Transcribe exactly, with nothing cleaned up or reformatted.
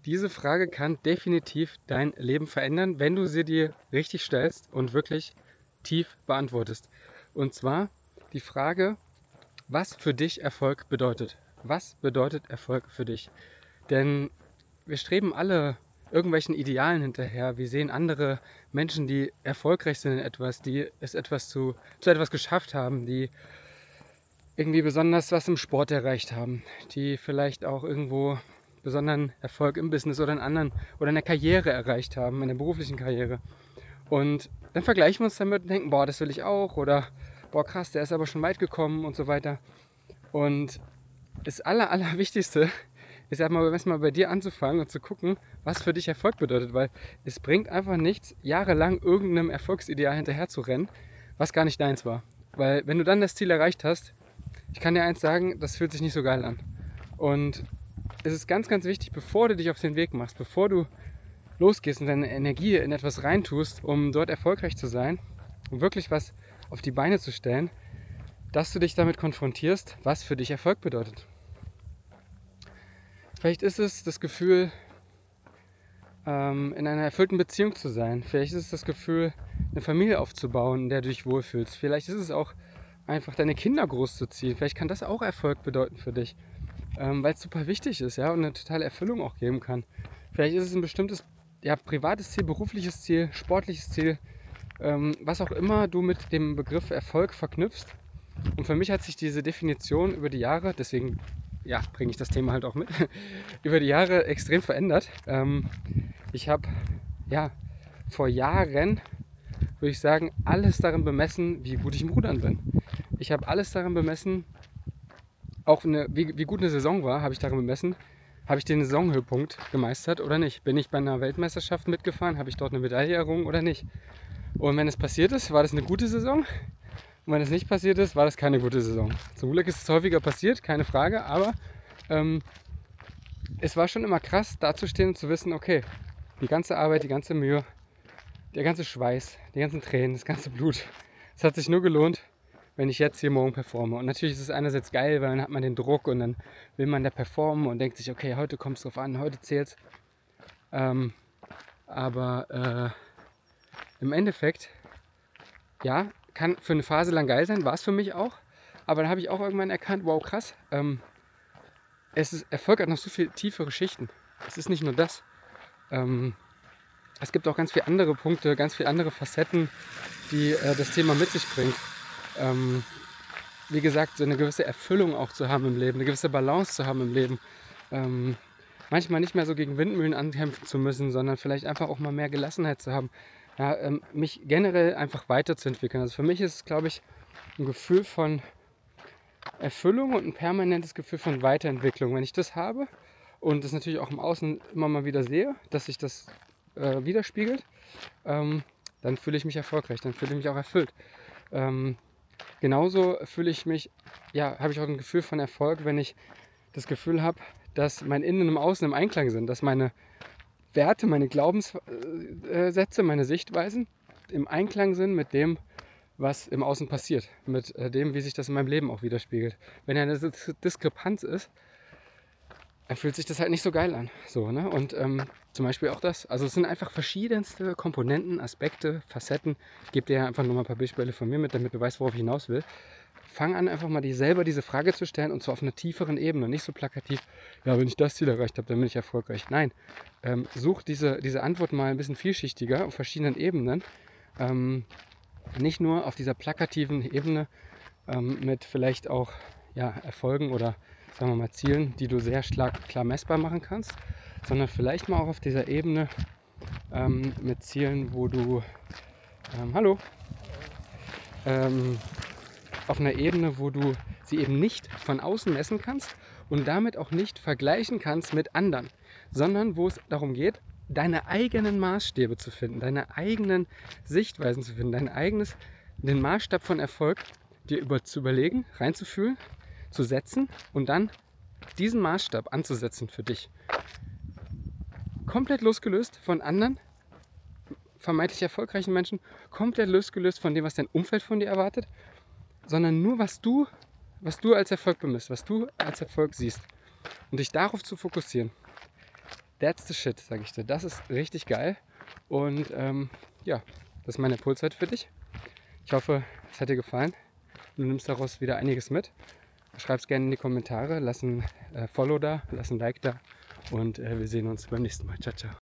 Diese Frage kann definitiv dein Leben verändern, wenn du sie dir richtig stellst und wirklich tief beantwortest. Und zwar die Frage, was für dich Erfolg bedeutet. Was bedeutet Erfolg für dich? Denn wir streben alle irgendwelchen Idealen hinterher. Wir sehen andere Menschen, die erfolgreich sind in etwas, die es etwas zu, zu etwas geschafft haben, die irgendwie besonders was im Sport erreicht haben, die vielleicht auch irgendwo besonderen Erfolg im Business oder in anderen oder in der Karriere erreicht haben, in der beruflichen Karriere. Und dann vergleichen wir uns damit und denken, boah, das will ich auch, oder boah, krass, der ist aber schon weit gekommen und so weiter. Und das Aller, Allerwichtigste ist erstmal mal bei dir anzufangen und zu gucken, was für dich Erfolg bedeutet, weil es bringt einfach nichts, jahrelang irgendeinem Erfolgsideal hinterher zu rennen, was gar nicht deins war. Weil wenn du dann das Ziel erreicht hast, ich kann dir eins sagen, das fühlt sich nicht so geil an. Und es ist ganz, ganz wichtig, bevor du dich auf den Weg machst, bevor du losgehst und deine Energie in etwas reintust, um dort erfolgreich zu sein, um wirklich was auf die Beine zu stellen, dass du dich damit konfrontierst, was für dich Erfolg bedeutet. Vielleicht ist es das Gefühl, ähm, in einer erfüllten Beziehung zu sein. Vielleicht ist es das Gefühl, eine Familie aufzubauen, in der du dich wohlfühlst. Vielleicht ist es auch einfach deine Kinder großzuziehen. Vielleicht kann das auch Erfolg bedeuten für dich, ähm, weil es super wichtig ist, ja, und eine totale Erfüllung auch geben kann. Vielleicht ist es ein bestimmtes, ja, privates Ziel, berufliches Ziel, sportliches Ziel, ähm, was auch immer du mit dem Begriff Erfolg verknüpfst. Und für mich hat sich diese Definition über die Jahre, deswegen ja, bringe ich das Thema halt auch mit, über die Jahre extrem verändert. Ähm, ich habe ja vor Jahren, würde ich sagen, alles darin bemessen, wie gut ich im Rudern bin. Ich habe alles darin bemessen, auch eine, wie, wie gut eine Saison war, habe ich darin bemessen, habe ich den Saisonhöhepunkt gemeistert oder nicht. Bin ich bei einer Weltmeisterschaft mitgefahren, habe ich dort eine Medaille errungen oder nicht. Und wenn es passiert ist, war das eine gute Saison. Und wenn es nicht passiert ist, war das keine gute Saison. Zum Glück ist es häufiger passiert, keine Frage, aber ähm, es war schon immer krass, dazustehen und zu wissen, okay, die ganze Arbeit, die ganze Mühe, der ganze Schweiß, die ganzen Tränen, das ganze Blut, es hat sich nur gelohnt, wenn ich jetzt hier morgen performe. Und natürlich ist es einerseits geil, weil dann hat man den Druck und dann will man da performen und denkt sich, okay, heute kommt es drauf an, heute zählt's. Ähm, aber äh, im Endeffekt, ja, kann für eine Phase lang geil sein, war es für mich auch. Aber dann habe ich auch irgendwann erkannt, wow, krass, ähm, es ist, Erfolg hat noch so viel tiefere Schichten. Es ist nicht nur das. Ähm, es gibt auch ganz viele andere Punkte, ganz viele andere Facetten, die äh, das Thema mit sich bringt. Ähm, wie gesagt, so eine gewisse Erfüllung auch zu haben im Leben, eine gewisse Balance zu haben im Leben. Ähm, manchmal nicht mehr so gegen Windmühlen ankämpfen zu müssen, sondern vielleicht einfach auch mal mehr Gelassenheit zu haben. Ja, ähm, mich generell einfach weiterzuentwickeln. Also für mich ist es, glaube ich, ein Gefühl von Erfüllung und ein permanentes Gefühl von Weiterentwicklung. Wenn ich das habe und das natürlich auch im Außen immer mal wieder sehe, dass sich das äh, widerspiegelt, ähm, dann fühle ich mich erfolgreich, dann fühle ich mich auch erfüllt. Ähm, genauso fühle ich mich, ja, habe ich auch ein Gefühl von Erfolg, wenn ich das Gefühl habe, dass mein Innen und Außen im Einklang sind, dass meine Werte, meine Glaubenssätze, meine Sichtweisen im Einklang sind mit dem, was im Außen passiert, mit dem, wie sich das in meinem Leben auch widerspiegelt. Wenn eine Diskrepanz ist, dann fühlt sich das halt nicht so geil an. So, ne? Und ähm, zum Beispiel auch das. Also es sind einfach verschiedenste Komponenten, Aspekte, Facetten. Ich gebe dir einfach nur mal ein paar Beispiele von mir mit, damit du weißt, worauf ich hinaus will. Fang an, einfach mal dir selber diese Frage zu stellen und zwar auf einer tieferen Ebene, nicht so plakativ, ja, wenn ich das Ziel erreicht habe, dann bin ich erfolgreich. Nein, ähm, such diese, diese Antwort mal ein bisschen vielschichtiger auf verschiedenen Ebenen. Ähm, nicht nur auf dieser plakativen Ebene ähm, mit vielleicht auch ja, Erfolgen oder sagen wir mal Zielen, die du sehr stark klar messbar machen kannst, sondern vielleicht mal auch auf dieser Ebene ähm, mit Zielen, wo du, ähm, hallo, ähm, auf einer Ebene, wo du sie eben nicht von außen messen kannst und damit auch nicht vergleichen kannst mit anderen, sondern wo es darum geht, deine eigenen Maßstäbe zu finden, deine eigenen Sichtweisen zu finden, dein eigenes, den Maßstab von Erfolg dir über, zu überlegen, reinzufühlen, zu setzen und dann diesen Maßstab anzusetzen für dich. Komplett losgelöst von anderen vermeintlich erfolgreichen Menschen, komplett losgelöst von dem, was dein Umfeld von dir erwartet, sondern nur, was du, was du als Erfolg bemisst, was du als Erfolg siehst. Und dich darauf zu fokussieren. that's the shit, sage ich dir. Das ist richtig geil. Und ähm, ja, das ist meine Impulswerte für dich. Ich hoffe, es hat dir gefallen. Du nimmst daraus wieder einiges mit. Schreib es gerne in die Kommentare, lass ein äh, Follow da, lass ein Like da und äh, wir sehen uns beim nächsten Mal. Ciao, ciao.